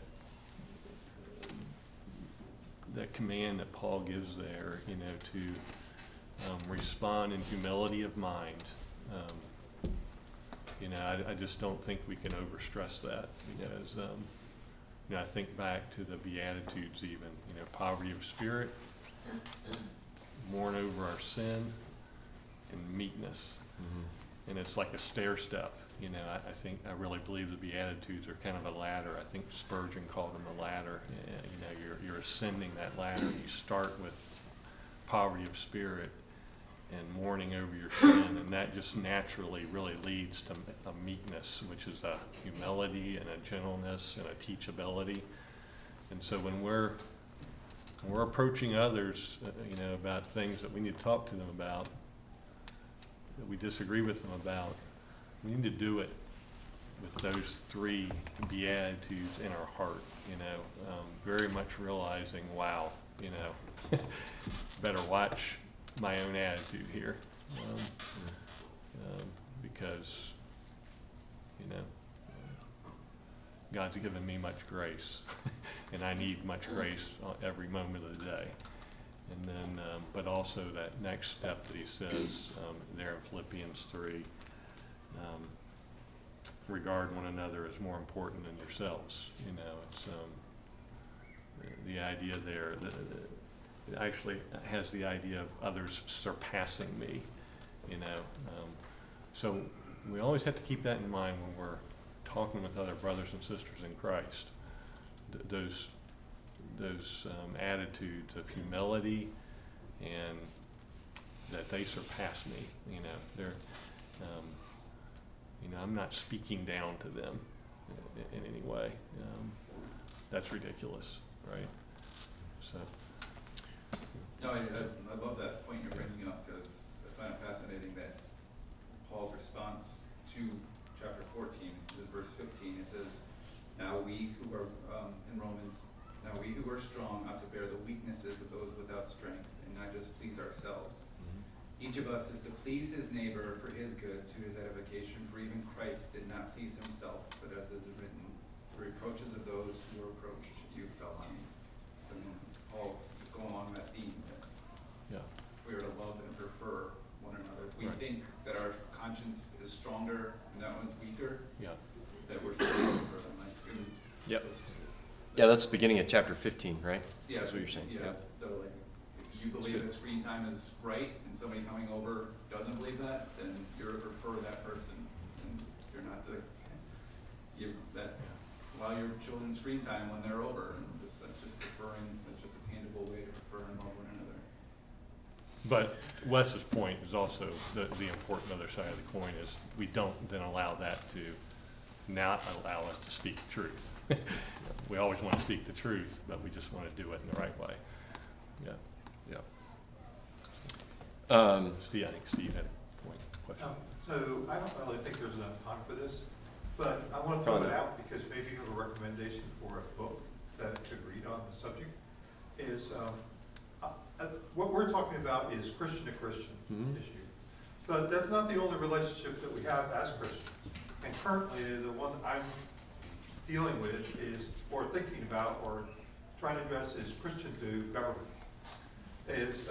command that Paul gives there, to respond in humility of mind. I just don't think we can overstress that, because I think back to the Beatitudes even, poverty of spirit, mourn over our sin, and meekness. Mm-hmm. And it's like a stair step. I really believe the Beatitudes are kind of a ladder. I think Spurgeon called them a ladder. You're ascending that ladder. You start with poverty of spirit and mourning over your sin, and that just naturally really leads to a meekness, which is a humility and a gentleness and a teachability. And so when we're approaching others, about things that we need to talk to them about, that we disagree with them about, we need to do it with those three beatitudes in our heart, very much realizing, wow, better watch my own attitude here, because, God's given me much grace, and I need much grace every moment of the day. And then, but also that next step that he says there in Philippians 3, regard one another as more important than yourselves. It's the idea there that it actually has the idea of others surpassing me. So we always have to keep that in mind when we're talking with other brothers and sisters in Christ. Those attitudes of humility and that they surpass me. They're I'm not speaking down to them in any way. That's ridiculous, right? So. No, I love that point you're bringing up, because I find it fascinating that Paul's response to chapter 14, verse 15, it says, now we who are, in Romans, now we who are strong ought to bear the weaknesses of those without strength and not just please ourselves. Each of us is to please his neighbor for his good, to his edification, for even Christ did not please himself, but as it is written, the reproaches of those who reproached you fell on me. So, Paul's just going along that theme that we are to love and prefer one another. If we think that our conscience is stronger and that one's weaker, that we're still for them. Yep. Yeah, that's the beginning of chapter 15, right? Yeah, that's what you're saying. Yeah. So, like, if you believe that screen time is right, and somebody coming over doesn't believe that, then you're to prefer that person, and you're not to give that allow your children screen time when they're over, and that's just preferring. That's just a tangible way to prefer and love one another. But Wes's point is also the important other side of the coin is we don't then allow that to not allow us to speak the truth. We always want to speak the truth, but we just want to do it in the right way. Steve, I think Steve had a question. So I don't really think there's enough time for this, but I want to throw it out because maybe you have a recommendation for a book that I could read on the subject. Is what we're talking about is Christian to Christian issue, but that's not the only relationships that we have as Christians. And currently, the one I'm dealing with is, or thinking about, or trying to address is Christian to government. Is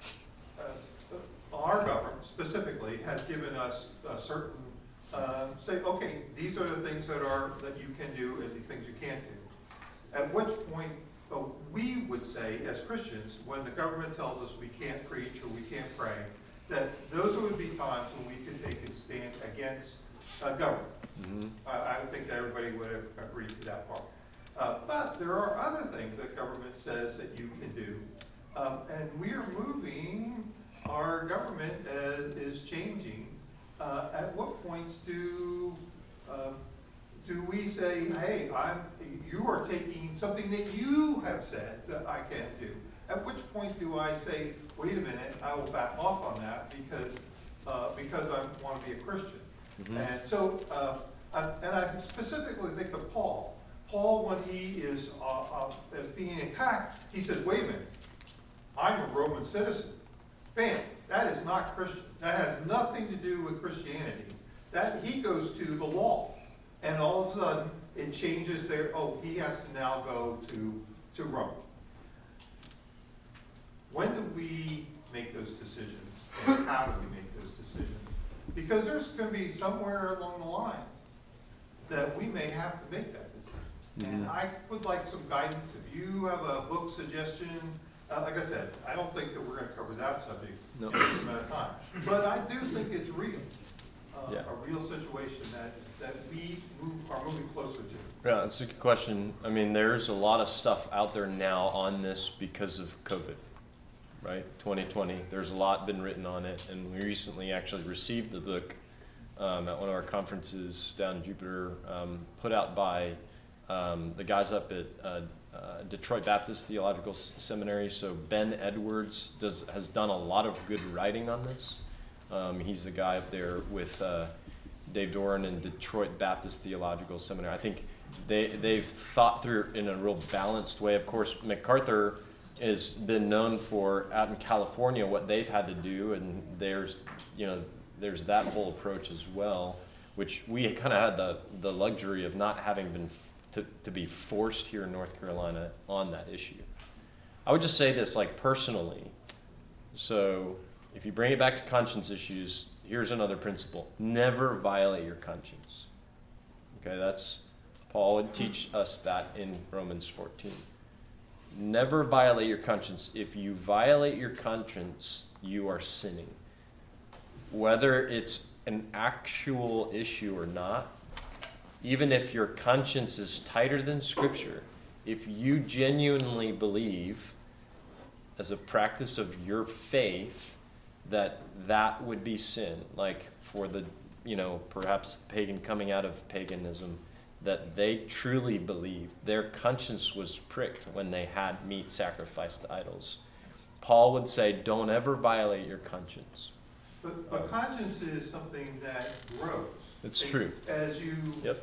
our government specifically has given us a certain, say, okay, these are the things that you can do and these things you can't do. At which point, we would say as Christians, when the government tells us we can't preach or we can't pray, that those would be times when we could take a stand against government. I would think that everybody would have agreed to that part. But there are other things that government says that you can do. And we are moving, our government is changing. At what points do we say, hey, you are taking something that you have said that I can't do? At which point do I say, wait a minute, I will back off on that because I want to be a Christian? And so, and I specifically think of Paul. Paul, when he is being attacked, he says, wait a minute, I'm a Roman citizen. Bam, that is not Christian. That has nothing to do with Christianity. That he goes to the law. And all of a sudden, it changes there. Oh, he has to now go to Rome. When do we make those decisions? And how do we make those decisions? Because there's going to be somewhere along the line that we may have to make that decision. And I would like some guidance. If you have a book suggestion, like I said, I don't think that we're going to cover that subject in this amount of time. But I do think it's real, a real situation that we are moving closer to. Yeah, it's a good question. I mean, there's a lot of stuff out there now on this because of COVID. right? 2020. There's a lot been written on it, and we recently actually received the book at one of our conferences down in Jupiter, put out by the guys up at Detroit Baptist Theological Seminary. So Ben Edwards has done a lot of good writing on this. He's the guy up there with Dave Doran and Detroit Baptist Theological Seminary. I think they've thought through in a real balanced way. Of course, MacArthur has been known for out in California what they've had to do, and there's that whole approach as well, which we kind of had the luxury of not having been to be forced here in North Carolina on that issue. I would just say this, like, personally. So if you bring it back to conscience issues, here's another principle: never violate your conscience. Okay, Paul would teach us that in Romans 14. Never violate your conscience. If you violate your conscience, you are sinning. Whether it's an actual issue or not, even if your conscience is tighter than Scripture, if you genuinely believe, as a practice of your faith, that would be sin, like for the, perhaps pagan coming out of paganism, that they truly believed, their conscience was pricked when they had meat sacrificed to idols. Paul would say, don't ever violate your conscience. But conscience is something that grows. It's true. As you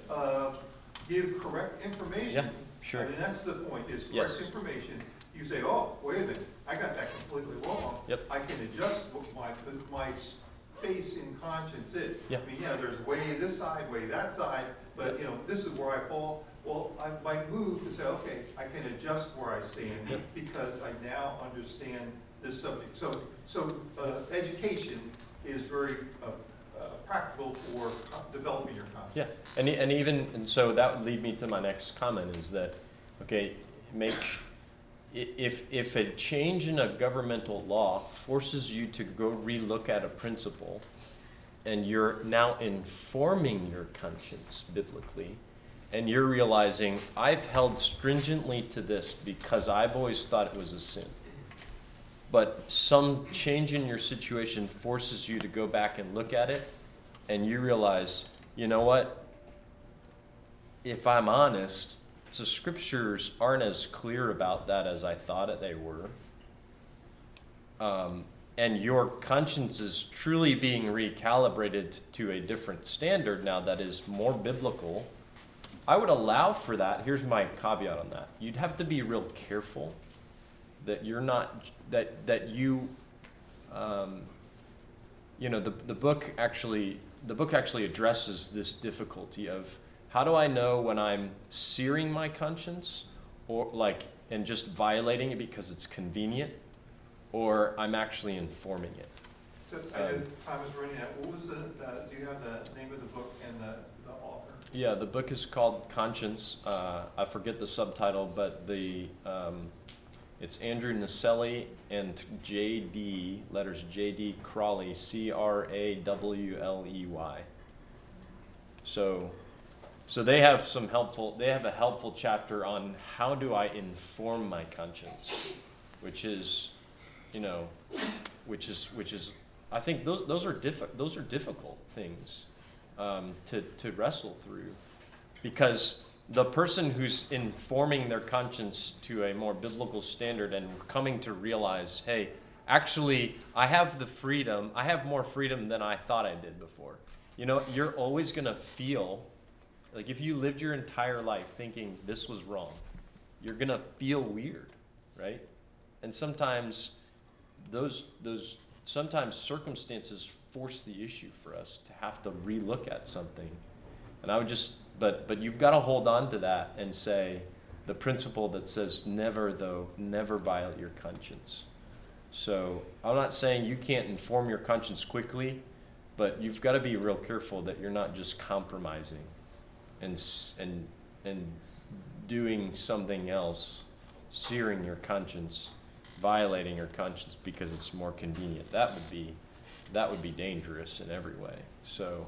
give correct information, Yeah, sure. I mean, that's the point, is correct Yes. information. You say, oh, wait a minute, I got that completely wrong. Yep. I can adjust what my space in conscience is. Yeah. I mean, there's way this side, way that side, but, this is where I fall. Well, I might move and say, okay, I can adjust where I stand because I now understand this subject. So education is very practical for developing your conscience. Yeah, and so that would lead me to my next comment is that, okay, if a change in a governmental law forces you to go relook at a principle, and you're now informing your conscience biblically, and you're realizing, I've held stringently to this because I've always thought it was a sin, but some change in your situation forces you to go back and look at it, and you realize, you know what? If I'm honest, the Scriptures aren't as clear about that as I thought they were. And your conscience is truly being recalibrated to a different standard now that is more biblical. I would allow for that. Here's my caveat on that. You'd have to be real careful that you're not, that you, the book actually addresses this difficulty of, how do I know when I'm searing my conscience and just violating it because it's convenient, or I'm actually informing it? So I know time is running out. What was do you have the name of the book and the author? Yeah, the book is called Conscience. I forget the subtitle, but it's Andrew Naselli and J.D. Crawley, Crawley. So they have a helpful chapter on how do I inform my conscience, which is I think those are difficult things to wrestle through, because the person who's informing their conscience to a more biblical standard and coming to realize, hey, actually I have more freedom than I thought I did before. You're always going to feel like, if you lived your entire life thinking this was wrong, you're going to feel weird, right? And sometimes sometimes circumstances force the issue for us to have to relook at something. And I would but you've got to hold on to that and say the principle that says never violate your conscience. So I'm not saying you can't inform your conscience quickly, but you've got to be real careful that you're not just compromising and doing something else, searing your conscience, violating your conscience because it's more convenient. That would be dangerous in every way. So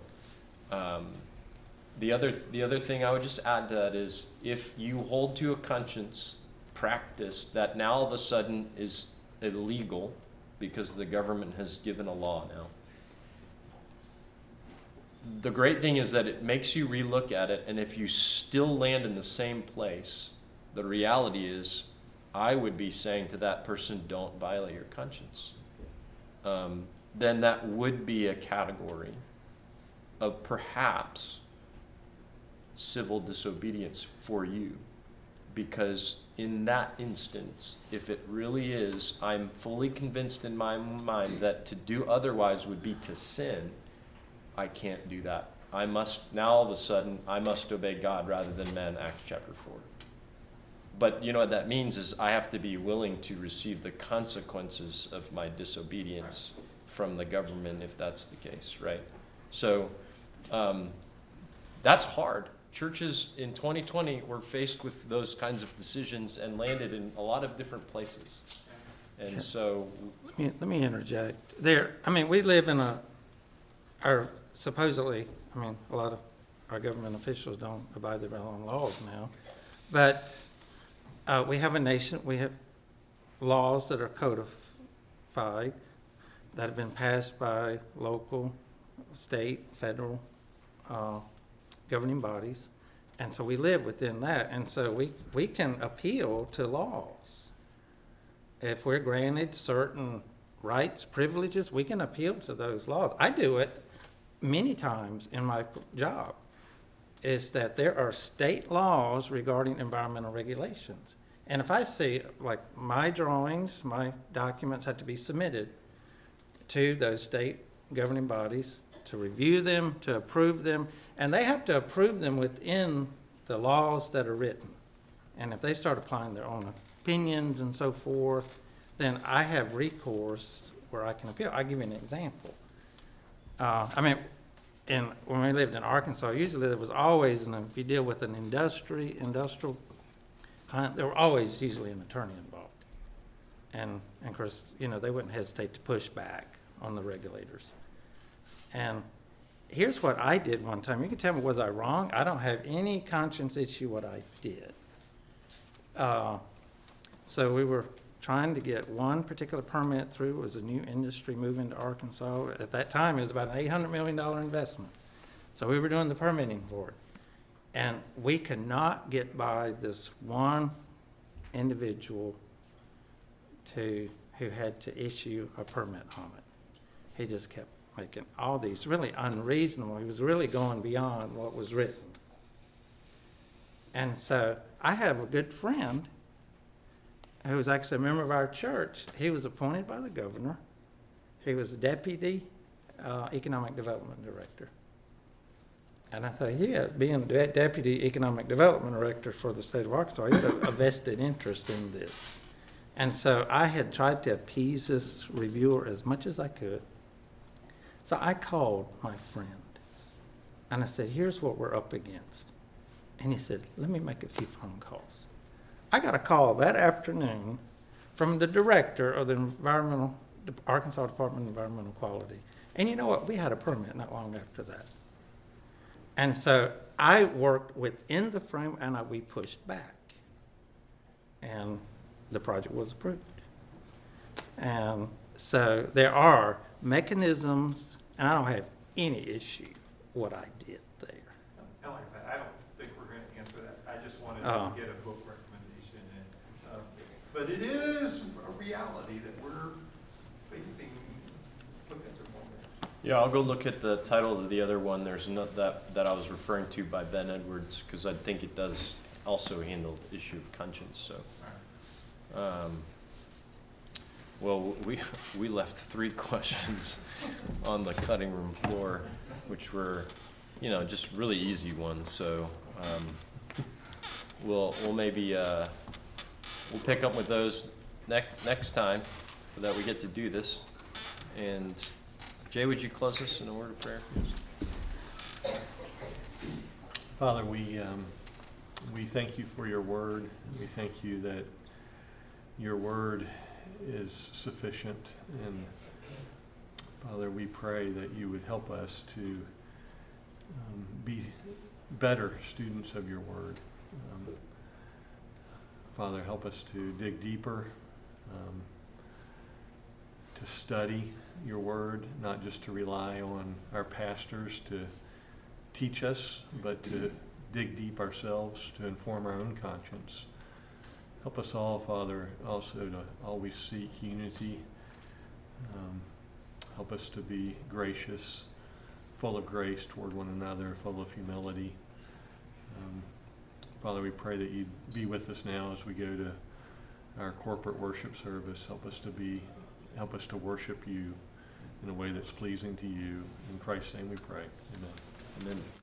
the other thing I would just add to that is, if you hold to a conscience practice that now all of a sudden is illegal because the government has given a law now. The great thing is that it makes you relook at it, and if you still land in the same place, the reality is I would be saying to that person, don't violate your conscience. Then that would be a category of perhaps civil disobedience for you. Because in that instance, if it really is, I'm fully convinced in my mind that to do otherwise would be to sin, I can't do that. I must, now all of a sudden, I must obey God rather than man, Acts chapter 4. But you know what that means is I have to be willing to receive the consequences of my disobedience from the government if that's the case, right? So that's hard. Churches in 2020 were faced with those kinds of decisions and landed in a lot of different places. And so... Let me interject. We live in supposedly, a lot of our government officials don't abide their own laws now. But we have a nation, we have laws that are codified, that have been passed by local, state, federal governing bodies. And so we live within that. And so we can appeal to laws. If we're granted certain rights, privileges, we can appeal to those laws. I do it many times in my job, is that there are state laws regarding environmental regulations. And if I see, like, my drawings, my documents have to be submitted to those state governing bodies to review them, to approve them, and they have to approve them within the laws that are written. And if they start applying their own opinions and so forth, then I have recourse where I can appeal. I'll give you an example. When we lived in Arkansas, usually there was always, if you deal with an industrial client, there were always usually an attorney involved. And of course, they wouldn't hesitate to push back on the regulators. And here's what I did one time. You can tell me, was I wrong? I don't have any conscience issue what I did. So we were trying to get one particular permit through. It was a new industry moving to Arkansas. At that time, it was about an $800 million investment. So we were doing the permitting for it. And we could not get by this one individual who had to issue a permit on it. He just kept making all these really unreasonable. He was really going beyond what was written. And so I have a good friend who was actually a member of our church. He was appointed by the governor. He was a deputy economic development director. And I thought, being a deputy economic development director for the state of Arkansas, he had a vested interest in this. And so I had tried to appease this reviewer as much as I could. So I called my friend, and I said, here's what we're up against. And he said, let me make a few phone calls. I got a call that afternoon from the director of the Arkansas Department of Environmental Quality. And you know what? We had a permit not long after that. And so I worked within the frame, and we pushed back. And the project was approved. And so there are mechanisms, and I don't have any issue what I did there. And like I said, I don't think we're going to answer that. I just wanted to get a book recommendation. But it is a reality that we're facing. Look at the moment. Yeah, I'll go look at the title of the other one. There's not that I was referring to by Ben Edwards, because I think it does also handle the issue of conscience. So. Well, we left 3 questions on the cutting room floor, which were, just really easy ones. So we'll maybe we'll pick up with those next time so that we get to do this. And Jay, would you close us in a word of prayer? Father, we thank you for your word. We thank you that your word is sufficient, and Father, we pray that you would help us to be better students of your word. Father, help us to dig deeper, to study your word, not just to rely on our pastors to teach us, but to dig deep ourselves to inform our own conscience. Help us all, Father, also to always seek unity. Help us to be gracious, full of grace toward one another, full of humility. Father, we pray that you'd be with us now as we go to our corporate worship service. Help us to worship you in a way that's pleasing to you. In Christ's name we pray. Amen. Amen.